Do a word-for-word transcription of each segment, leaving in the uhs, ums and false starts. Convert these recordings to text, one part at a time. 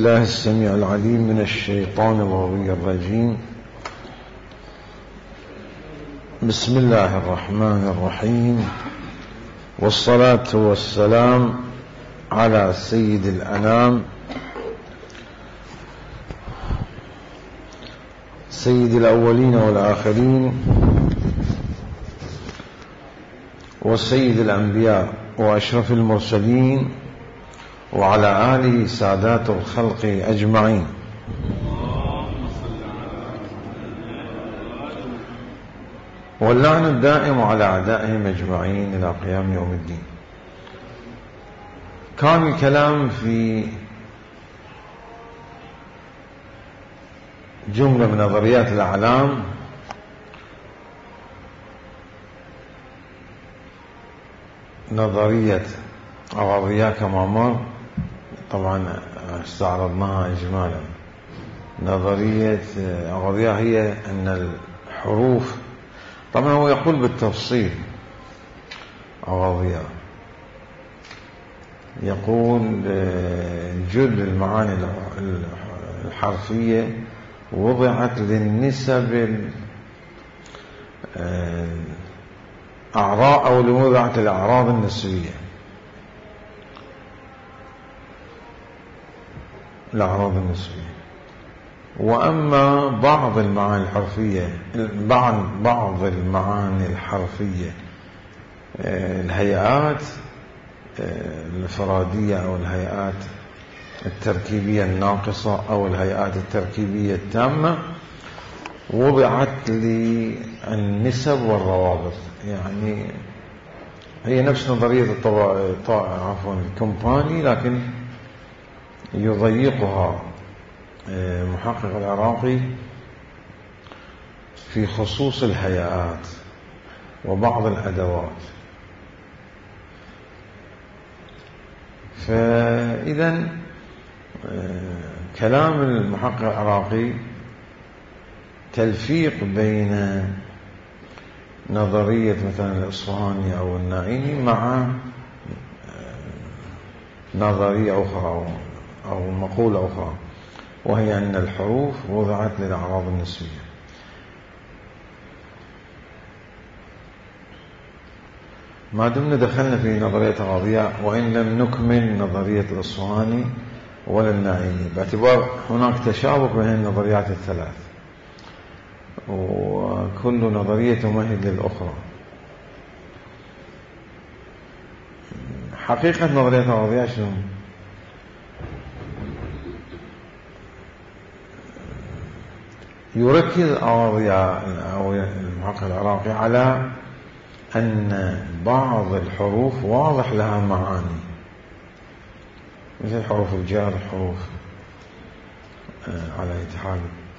بالله السميع العليم من الشيطان الغوي الرجيم. بسم الله الرحمن الرحيم، والصلاة والسلام على سيد الأنام سيد الأولين والآخرين وسيد الأنبياء وأشرف المرسلين وعلى آله سادات الخلق أجمعين. واللعن الدائم على أعدائهم أجمعين إلى قيام يوم الدين. كان الكلام في جملة من نظريات الأعلام نظرية أغاضية كما مر، طبعا استعرضناها إجمالا. نظرية أغاضية هي أن الحروف، طبعا هو يقول بالتفصيل أغاضية، يقول جل المعاني الحرفية وضعت للنسب الأعراض أو لوضعت الأعراض النسبية، الأعراض النسبية. وأما بعض المعاني الحرفية، بعض بعض المعاني الحرفية الهيئات الانفرادية أو الهيئات التركيبية الناقصة أو الهيئات التركيبية التامة، وضعت للنسب والروابط. يعني هي نفس نظرية الطبع عفوا الكومباني، لكن يضيقها محقق العراقي في خصوص الهيئات وبعض الأدوات. فإذا كلام المحقق العراقي تلفيق بين نظرية مثلا الإصفهاني أو النائيني مع نظرية أخرى أو مقولة أخرى، وهي أن الحروف وضعت للأعراض النسبية. ما دمنا دخلنا في نظرية أغاضية وإن لم نكمل نظرية الإصفهاني ولا النائيني، باعتبار هناك تشابك بين النظريات الثلاث وكل نظرية تمهد للأخرى. حقيقة نظرية الأغاضية شنو؟ يركز الأغاضية أو المحقق العراقي على أن بعض الحروف واضح لها معاني، مثل حروف الجار، حروف على اتحاد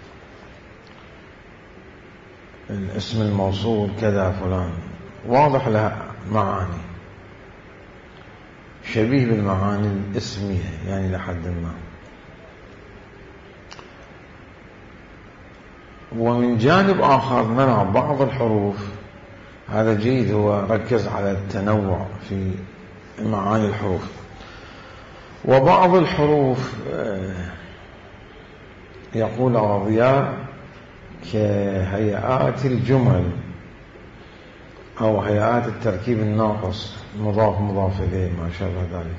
الاسم الموصول كذا فلان، واضح لها معاني شبيه بالمعاني الاسمية يعني لحد ما. ومن جانب آخر نرى بعض الحروف، هذا جيد، هو ركز على التنوع في معاني الحروف. وبعض الحروف يقول أغاضية كهيئات الجمل أو هيئات التركيب الناقص، مضاف مضاف إليه ما شابه ذلك،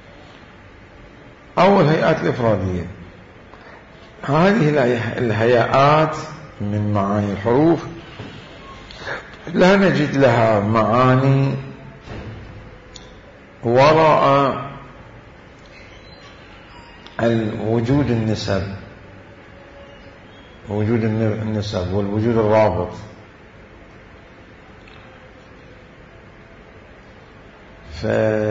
أو الهيئات الإفرادية. هذه الهيئات من معاني الحروف لا نجد لها معاني وراء وجود النسب، وجود النسب والوجود الرابط. ف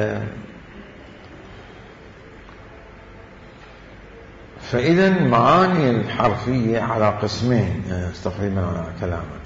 فإذا معاني الحرفية على قسمين تقريبا على كلامه.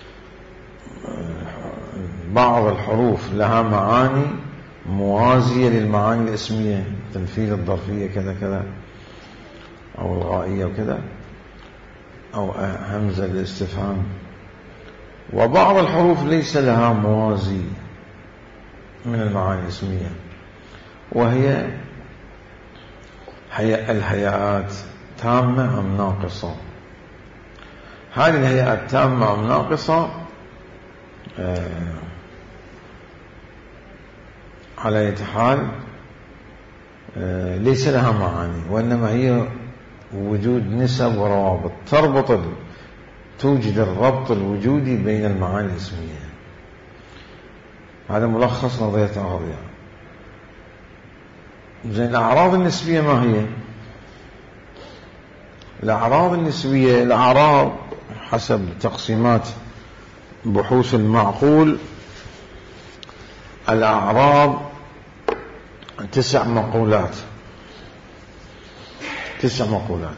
بعض الحروف لها معاني موازية للمعاني الاسمية، تنفيذ الظرفية كذا كذا أو الغائية وكذا، أو همزة الاستفهام. وبعض الحروف ليس لها موازي من المعاني الاسمية، وهي الهيئات تامة أم ناقصة؟ هذه الهيئات تامة أم ناقصة؟ آه على أي حال آه ليس لها معاني، وإنما هي وجود نسب وروابط تربط، توجد الربط الوجودي بين المعاني الاسمية. هذا ملخص نظرية الأغراض. زين، الأعراض النسبية ما هي؟ الأعراض النسبية، الأعراض حسب تقسيمات بحوث المعقول، الأعراض تسع مقولات، تسع مقولات.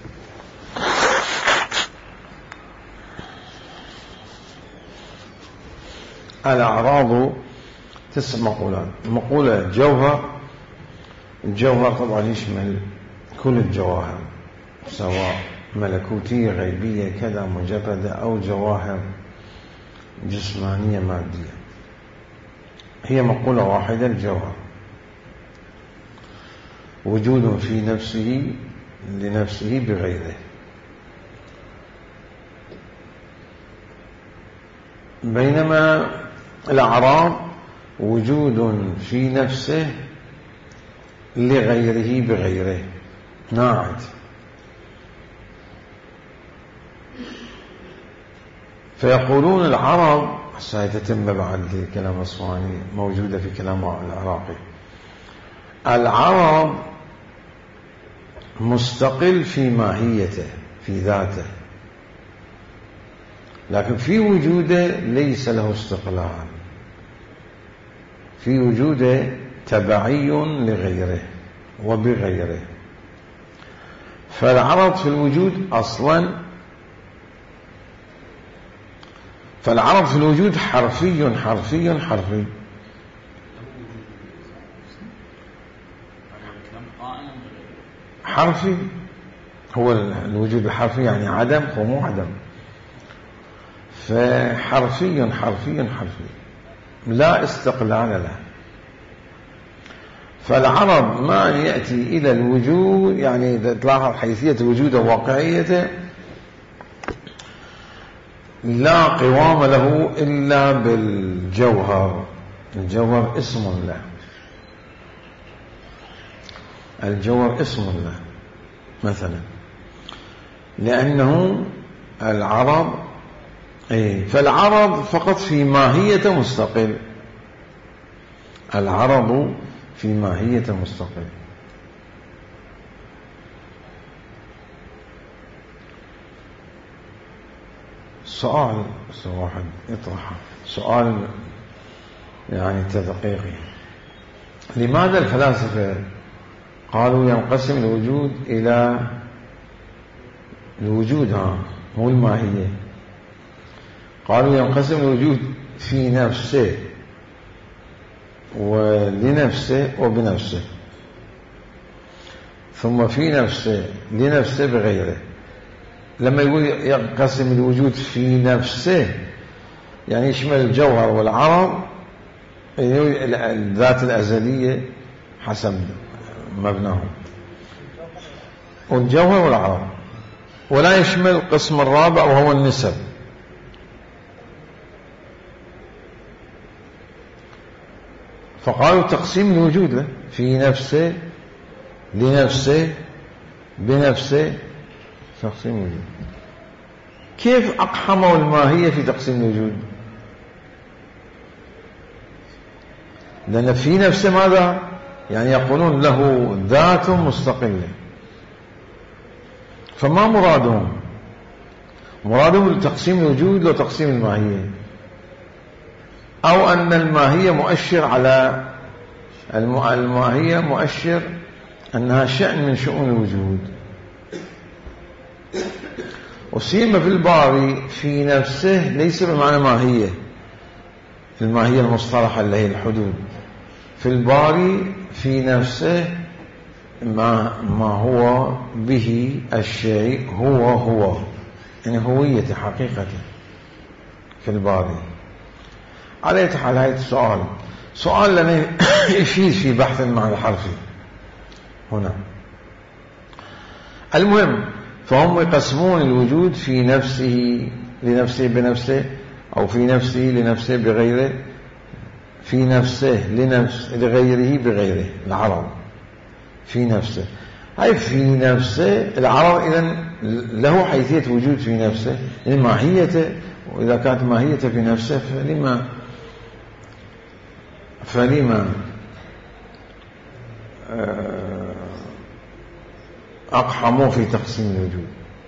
الأعراض تسع مقولات. مقولة جوهر، الجوهر طبعا يشمل كل الجواهر، سواء ملكوتية غيبية كذا مجردة أو جواهر جسمانية مادية. هي مقولة واحدة، الجوهر وجود في نفسه لنفسه بغيره. بينما الأعراض وجود في نفسه لغيره بغيره، ناعت. فيقولون العرض، سيتم بعد كلام الصواني، موجودة في كلام العراقي، العرض مستقل في ماهيته في ذاته، لكن في وجوده ليس له استقلال، في وجوده تبعي لغيره وبغيره. فالعرض في الوجود أصلا، فالعرض في الوجود حرفي حرفي حرفي. حرفي هو الوجود الحرفي، يعني عدم ومو عدم. فحرفي حرفي حرفي لا استقلال له. فالعرض ما يأتي إلى الوجود، يعني تلاحظ حيثية وجوده وواقعيته، لا قوام له إلا بالجوهر. الجوهر اسم له، الجوهر اسم له مثلا، لأنه العرض أي فالعرض فقط في ماهية مستقل، العرض في ماهية مستقل. سؤال واحد يطرح سؤال يعني تدقيقي: لماذا الفلاسفة قالوا ينقسم الوجود إلى الوجود، ها مو الماهية، قالوا ينقسم الوجود في نفسه ولنفسه وبنفسه، ثم في نفسه لنفسه بغيره. لما يقول ينقسم الوجود في نفسه يعني يشمل الجوهر والعرض، الذات الأزلية حسب مبناهم، والجوهر والعرض، ولا يشمل القسم الرابع وهو النسب. فقالوا تقسيم الوجود له في نفسه لنفسه بنفسه، تقسيم الوجود. كيف أقحموا الماهية في تقسيم الوجود؟ لأن في نفسه ماذا؟ يعني يقولون له ذات مستقلة. فما مرادهم؟ مرادهم تقسيم الوجود لو تقسيم الماهية، أو أن الماهية مؤشر على الماهية مؤشر أنها شأن من شؤون الوجود. وسيما في الباري في نفسه ليس بمعنى ماهية، الماهية المصطلحة اللي هي الحدود. في الباري في نفسه ما, ما هو به الشيء هو هو، يعني هوية حقيقته في الباري. على أي حال هذا السؤال سؤال لنا يفيد في بحث المعنى الحرفي هنا. المهم، فهم يقسمون الوجود في نفسه لنفسه بنفسه، أو في نفسه لنفسه بغيره، في نفسه لنفس لغيره بغيره. العرض في نفسه، هاي في نفسه العرض إذن له حيثية وجود في نفسه، يعني ماهيته، وإذا كانت ماهيته في نفسه فلما فلما أقحموا في تقسيم الوجود،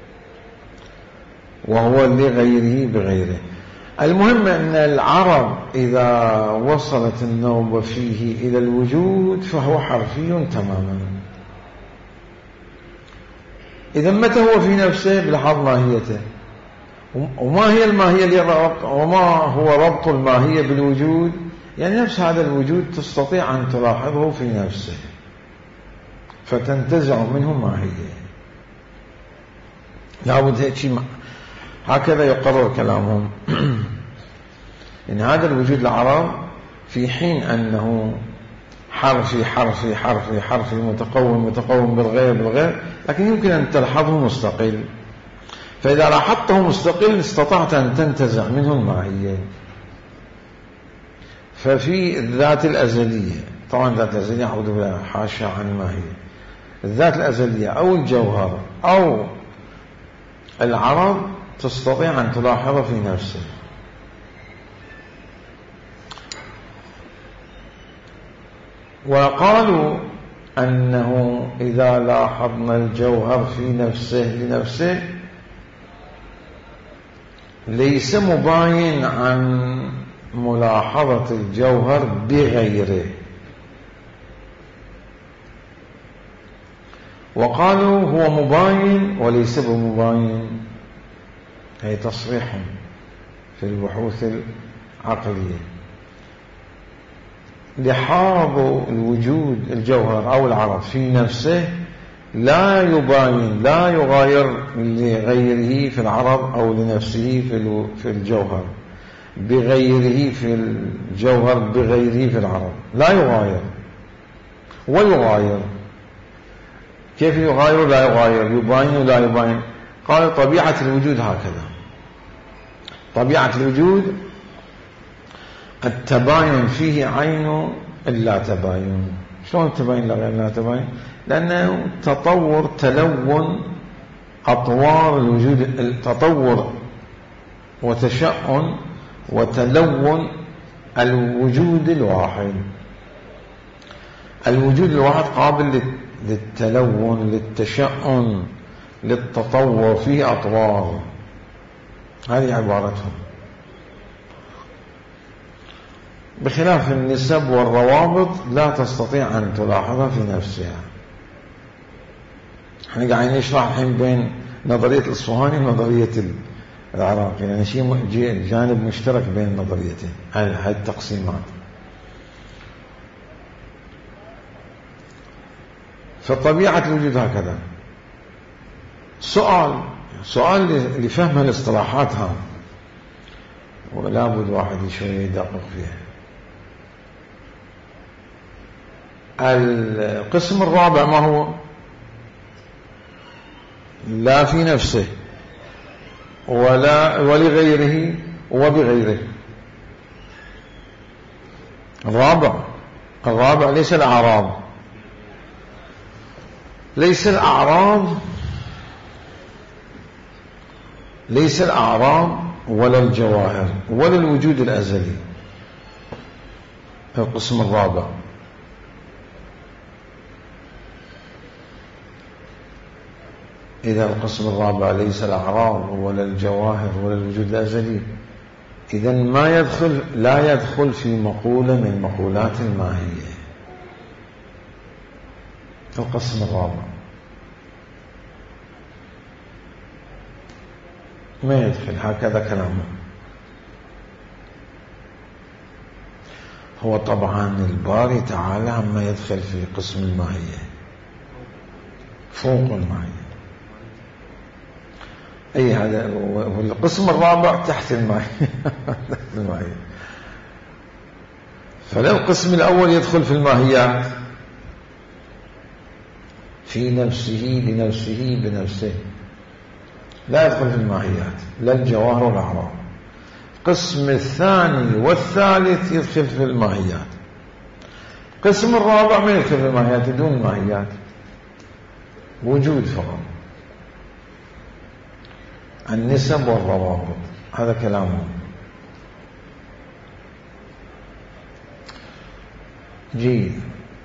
وهو لغيره بغيره. المهم أن العرض إذا وصلت النوبة فيه إلى الوجود فهو حرفي تماما. إذا متى هو في نفسه بلحظ ماهيته، وما هي الماهية اللي ربط، وما هو ربط الماهية بالوجود، يعني نفس هذا الوجود تستطيع أن تلاحظه في نفسه فتنتزع منه ماهية. لابد هيك شيء، هكذا يقرر كلامهم. إن هذا الوجود العرض في حين أنه حرفي حرفي حرفي حرفي متقوم متقوم بالغير بالغير، لكن يمكن أن تلحظه مستقل، فإذا لاحظته مستقل استطعت أن تنتزع منه الماهية. ففي الذات الأزلية، طبعا الذات الأزلية أعوذ بالله حاشا عن الماهية، الذات الأزلية أو الجوهر أو العرض تستطيع أن تلاحظه في نفسه. وقالوا أنه إذا لاحظنا الجوهر في نفسه لنفسه ليس مباين عن ملاحظة الجوهر بغيره. وقالوا هو مباين وليس بمباين، هي تصريح في البحوث العقلية. لحاظ الوجود الجوهر أو العرض في نفسه لا يباين، لا يغاير لغيره في العرض أو لنفسه في الجوهر بغيره في الجوهر بغيره في العرض، لا يغاير. ويغاير، كيف يغاير؟ لا يغاير، يباين لا يباين. قال طبيعة الوجود هكذا، طبيعة الوجود التباين فيه عين اللا تباين. شلون التباين لا غير لا تباين؟ لأنه تطور تلون أطوار الوجود، تطور وتشأن وتلون الوجود الواحد. الوجود الواحد قابل للتلون للتشأن للتطور، فيه أطوار. هذه عبارتهم، بخلاف النسب والروابط لا تستطيع أن تلاحظها في نفسها. احنا قاعدين نشرح الحين بين نظرية الإصفهاني ونظرية العراقي، يعني شيء جانب مشترك بين النظريتين، هاي التقسيمات. فطبيعة الوجود هكذا. سؤال سؤال لفهم الاصطلاحات ها، ولا بد واحد شوية يدقق فيها. القسم الرابع ما هو؟ لا في نفسه ولا ولغيره وبغيره. الرابع الرابع ليس الأعراض، ليس الأعراض ليس الأعراض ولا الجواهر ولا الوجود الأزلي. القسم الرابع إذا القسم الرابع ليس الأعراض ولا الجواهر ولا الوجود الأزلي، إذن ما يدخل لا يدخل في مقولة من مقولات الماهية. القسم الرابع ما يدخل، هكذا كلامه. هو طبعا الباري تعالى عما يدخل في قسم الماهية فوق الماهية، أي هذا. والقسم الرابع تحت الماهية. فلو القسم الأول يدخل في الماهيات في نفسه لنفسه بنفسه، لا يدخل في الماهيات، لا الجواهر ولا الأعراض. القسم الثاني والثالث يدخل في الماهيات. القسم الرابع ما يدخل في الماهيات، دون الماهيات، وجود فقط، النسب والروابط، هذا كلامه. جيد.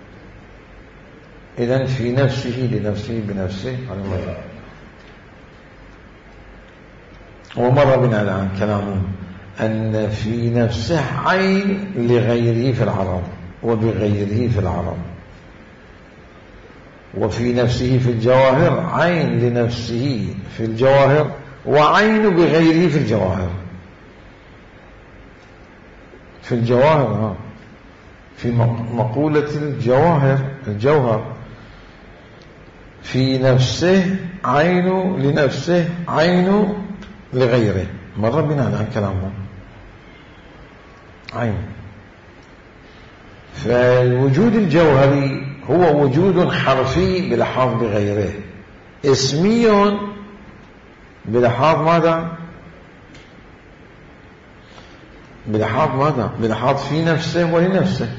إذن في نفسه لنفسه بنفسه، هذا مرة. ومر بنا الآن كلامه أن في نفسه عين لغيره في العرب وبغيره في العرب، وفي نفسه في الجواهر عين لنفسه في الجواهر وعين بغيره في الجواهر. في الجواهر ها في مقولة الجواهر الجوهر في نفسه عين لنفسه عين لغيره، مر بنا الآن كلامه عين. فالوجود الجوهري هو وجود حرفي بلحاظ بغيره، اسمي بلحاظ ماذا؟ بلحاظ ماذا؟ بلحاظ في نفسه ولنفسه.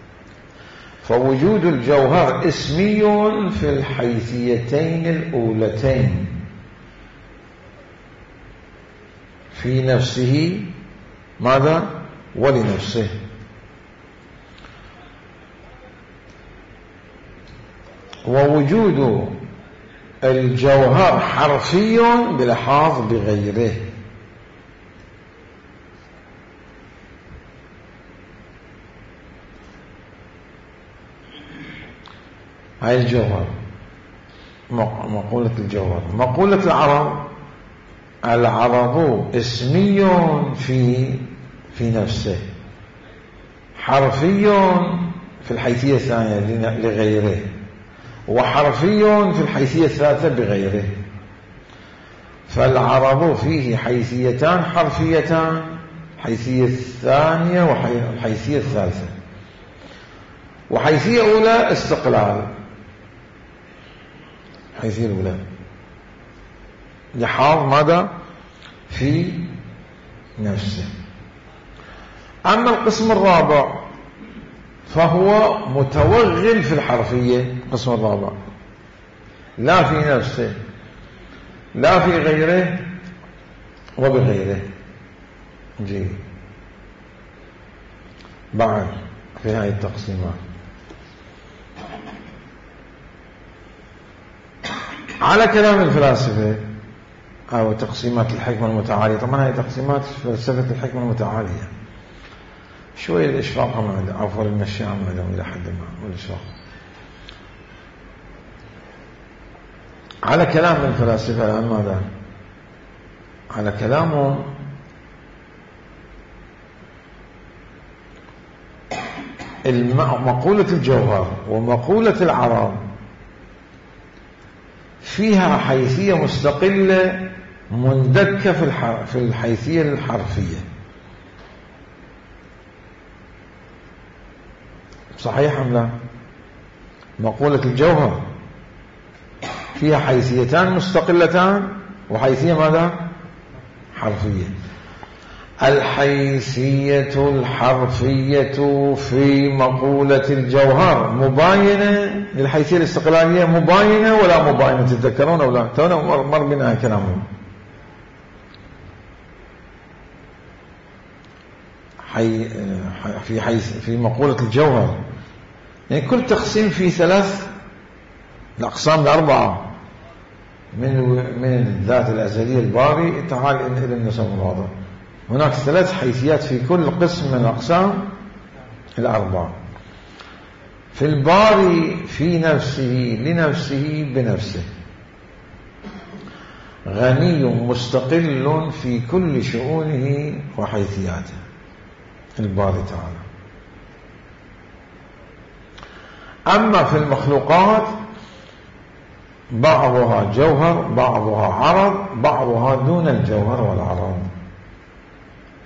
فوجود الجوهر اسمي في الحيثيتين الأولتين، في نفسه ماذا؟ ولنفسه. ووجود الجوهر حرفي بلحاظ بغيره. هاي الجوهر مقولة الجوهر. مقولة العرب، العرب اسمي في في نفسه، حرفي في الحيثية الثانية لغيره، وحرفي في الحيثية الثالثة بغيره. فالعرب فيه حيثيتان حرفيتان، الحيثية الثانية والحيثية الثالثة. وحيثية أولى استقلال، الحيثية الأولى لحاظ ماذا؟ في نفسه. أما القسم الرابع فهو متوغل في الحرفية. القسم الرابع لا في نفسه لا في غيره وبغيره. جيد. بعد في هذه التقسيمات على كلام الفلاسفة أو تقسيمات الحكمة المتعالية. طبعا هذه تقسيمات فلسفة الحكمة المتعالية، شوية الإشراق هم عندهم، عفوا المشي هم عندهم إلى حد ما، والإشراق على كلام الفلاسفة. الآن ماذا؟ على كلامهم مقولة الجوهر ومقولة العرب فيها حيثية مستقلة مندكة في الحيثية الحرفية. صحيح أم لا؟ مقولة الجوهر فيها حيثيتان مستقلتان وحيثية ماذا؟ حرفية. الحيثية الحرفية في مقولة الجوهر مباينة للحيثية الاستقلالية، مباينة ولا مباينة؟ تتذكرون أو لا؟ تونا مر بنا كلامهم. حي في حيث في مقولة الجوهر يعني كل تقسيم في ثلاث الأقسام الأربعة من من الذات الأزلية الباري تعال إلى النسب الواضح. هناك ثلاث حيثيات في كل قسم من الأقسام الأربعة. في الباري في نفسه لنفسه بنفسه، غني مستقل في كل شؤونه وحيثياته الباري تعالى. أما في المخلوقات بعضها جوهر بعضها عرض، بعضها دون الجوهر والعرض،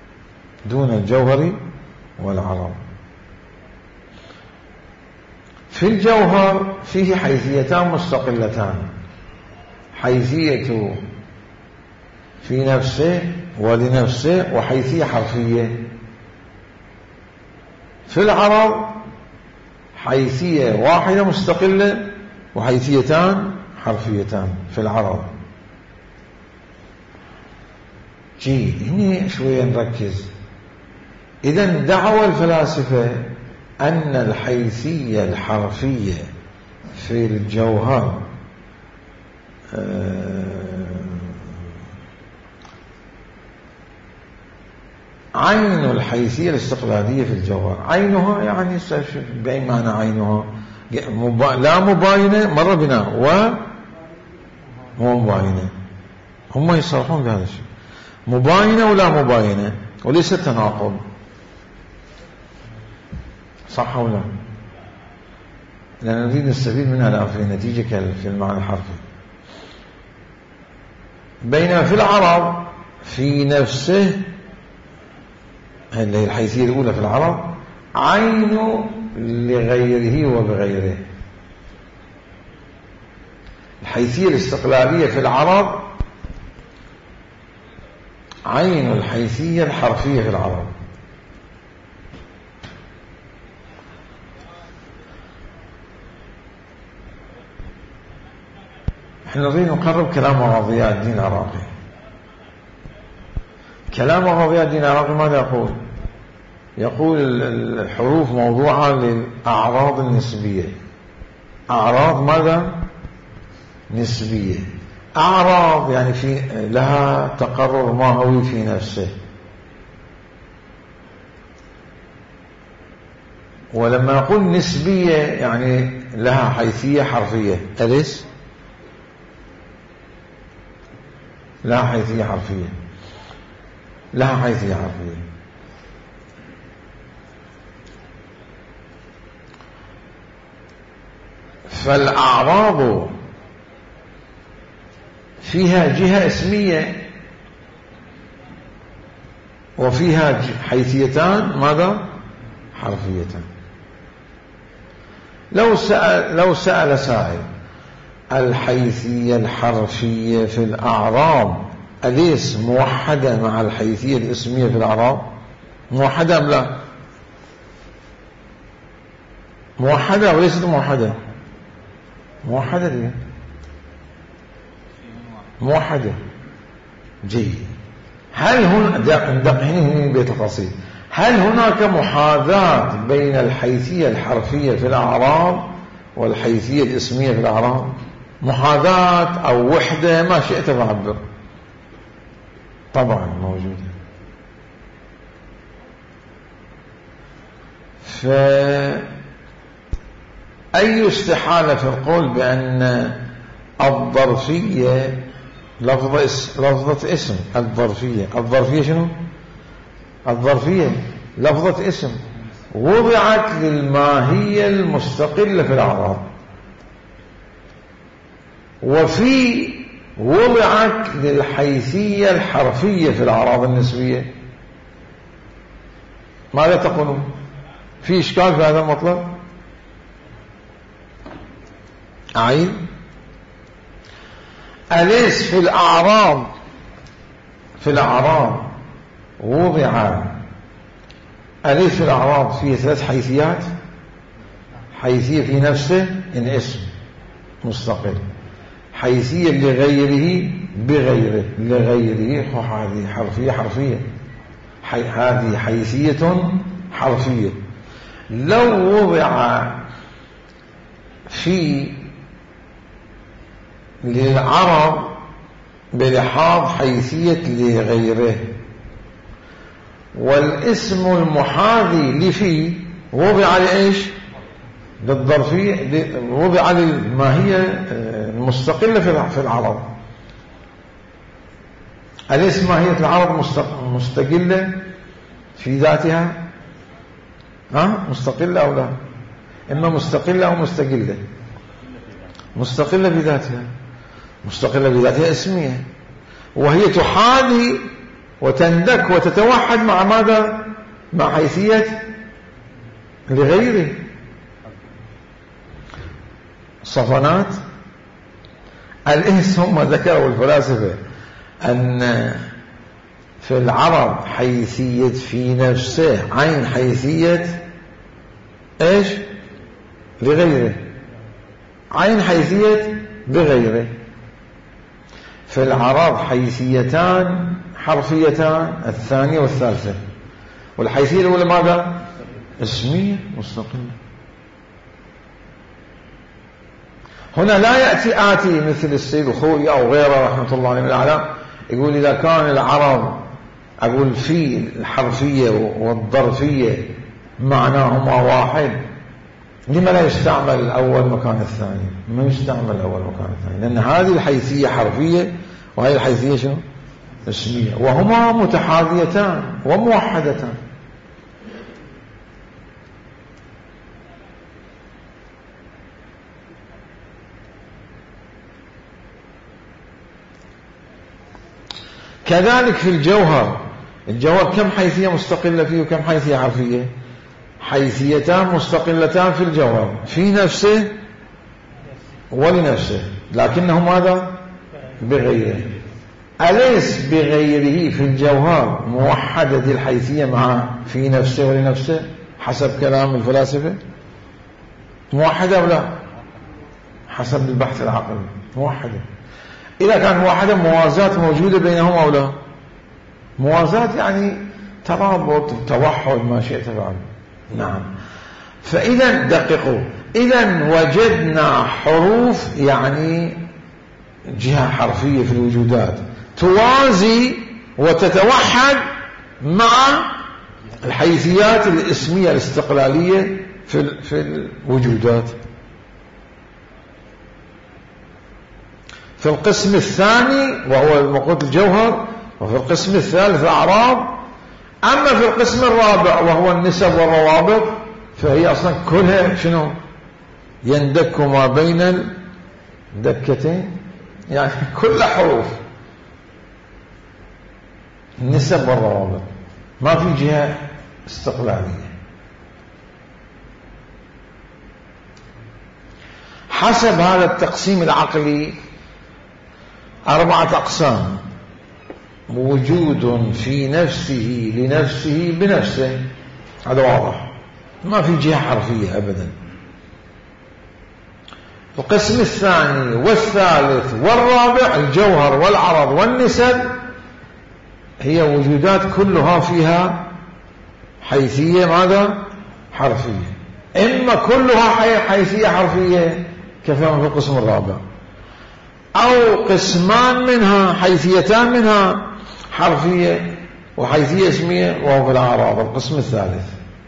دون الجوهر والعرض. في الجوهر فيه حيثيتان مستقلتان، حيثية في نفسه ولنفسه وحيثية حرفية. في العرض حيثية واحدة مستقلة وحيثيتان حرفيتان في العرض. جيد، هنا شوية نركز. إذن دعوى الفلاسفة أن الحيثية الحرفية في الجوهر عين الحيثية الاستقلالية في الجوهر. عينها يعني بأي معنى عينها؟ لا مباينة مرة بناء ومو مباينة، هم يصرحون بهذا الشيء، مباينة ولا مباينة وليس تناقض، صح ولا؟ لأن نريد نستفيد منها الآن في النتيجة في المعنى الحرفي. بينما في العرض في نفسه، هذه الحيثية الأولى في العرض، عين لغيره وبغيره. الحيثية الاستقلالية في العرض عين الحيثية الحرفية في العرض. احنا نريد نقرب كلام غضياء الدين العراقي. كلام غضياء الدين العراقي ماذا يقول؟ يقول الحروف موضوعة للأعراض النسبية. أعراض ماذا؟ نسبية. أعراض يعني في لها تقرر ماهوي في نفسه، ولما يقول نسبية يعني لها حيثية حرفية. أليس؟ لها حيثية حرفية، لها حيثية حرفية. فالأعراض فيها جهة اسمية وفيها حيثيتان ماذا؟ حرفيتان. لو سأل, لو سأل سائل الحيثية الحرفية في الأعراض أليس موحدة مع الحيثية الاسمية في الأعراض؟ موحدة أم لا؟ موحدة وليست موحدة؟ موحدة دي موحدة. جيد. هل هنا دقيقين بيت القصيد، هل هناك محاذاة بين الحيثية الحرفية في الأعراض والحيثية الاسمية في الأعراض؟ محاذاة أو وحدة، ما شئت تعبر، طبعا موجودة. فأي استحالة في القول بأن الظرفية لفظة اسم، لفظة اسم الظرفية. الظرفية شنو؟ الظرفية لفظة اسم وضعت للماهية المستقلة في الأعراض، وفي وضعت للحيثية الحرفية في الأعراض النسبية. ماذا تقولون؟ في إشكال في هذا المطلب؟ أعيد. أليس في الأعراض في الأعراض وضع أليس في الأعراض فيه ثلاث حيثيات؟ حيثية في نفسه إن اسم مستقل، حيثية لغيره بغيره، لغيره هذه حرفية حرفية حي... هذه حيثية حرفية. لو وضع في للعرب بلحاظ حيثية لغيره، والاسم المحاذي لفي وضع لإيش؟ للظرفية، وضع للماهية المستقلة في العرب. أليس ماهية العرب مستقلة في ذاتها؟ ها؟ مستقلة أو لا؟ إما مستقلة أو مستقلة. مستقلة بذاتها، مستقلة بذاتها اسمية، وهي تحاذي وتندك وتتوحد مع ماذا؟ مع حيثية لغيره. صفنات. الإنس هم ذكروا الفلاسفة أن في العرب حيثية في نفسه عين حيثية إيش لغيره، عين حيثية بغيره. في العرب حيثيتان حرفيتان، الثانية والثالثة، والحيثية الأولى ماذا؟ اسمية مستقلة. هنا لا يأتي آتي مثل السيد الخوئي أو غيره رحمة الله عليه من الأعلام يقول إذا كان العرب أقول في الحرفية والظرفية معناهما واحد، لما لا يستعمل الأول مكان الثاني؟ ما يستعمل الأول مكان الثاني، لأن هذه الحيثية حرفية وهذه الحيثية شنو؟ اسمية، وهما متحاذيتان وموحدتان. كذلك في الجوهر، الجوهر كم حيثية مستقلة فيه وكم حيثية حرفية؟ حيثيتان مستقلتان في الجوهر، في نفسه ولنفسه، لكنه ماذا؟ بغيره. أليس بغيره في الجوهر موحدة الحيثية مع في نفسه ولنفسه حسب كلام الفلاسفة؟ موحدة ولا؟ حسب البحث العقلي موحدة. إذا كان موحدة موازاة موجودة بينهما أو لا؟ موازاة يعني ترابط توحد ما شئت فعل. نعم. فإذا دققوا، إذا وجدنا حروف يعني جهة حرفية في الوجودات توازي وتتوحد مع الحيثيات الاسمية الاستقلالية في في الوجودات. في القسم الثاني وهو المقود الجوهر، وفي القسم الثالث الأعراض. أما في القسم الرابع وهو النسب والروابط فهي أصلا كلها شنو؟ يندك ما بين الدكتين، يعني كل حروف النسب والروابط، ما في جهة استقلالية. حسب هذا التقسيم العقلي أربعة أقسام: وجود في نفسه لنفسه بنفسه، هذا واضح، ما في جهة حرفية أبدا. القسم الثاني والثالث والرابع الجوهر والعرض والنسب هي وجودات كلها فيها حيثية ماذا؟ حرفية. إما كلها حيثية حرفية كما في القسم الرابع، أو قسمان منها حيثيتان منها حرفية وحيثية اسمية وهو في الأعراض القسم الثالث،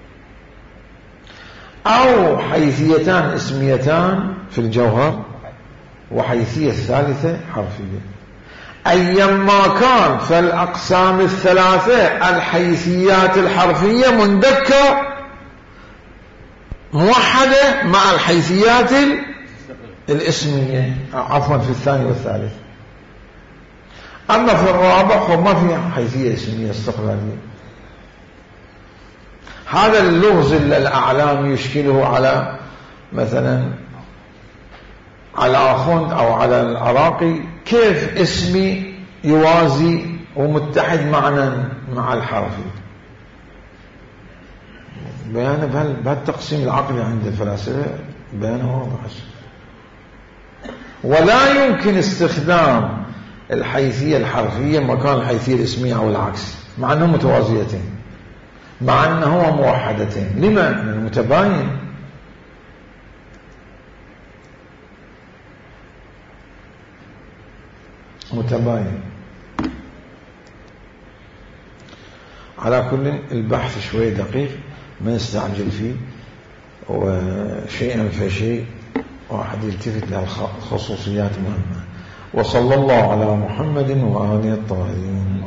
أو حيثيتان اسميتان في الجوهر وحيثية الثالثة حرفية. أيما كان فالأقسام الثلاثة الحيثيات الحرفية مندكة موحدة مع الحيثيات الاسمية، عفوا في الثاني والثالث. أما في الرابع فما في حيثية اسمية استقلالية. هذا اللغز الأعلام يشكله على مثلا على آخوند أو على العراقي، كيف اسمي يوازي ومتحد معنى مع الحرفي؟ بيانه بهالتقسيم العقلي عند الفلاسفة بيانه واضح. ولا يمكن استخدام الحيثية الحرفية مكان الحيثية الاسمية أو العكس، مع أنهم متوازيتين، مع أنهما موحدتين. لما؟ لأنه متباين. متباين. على كل البحث شوي دقيق، ما نستعجل فيه، وشيئا فشيء واحد يلتفت للخصوصيات مهمة. وصلى الله على محمد وآله الطاهرين.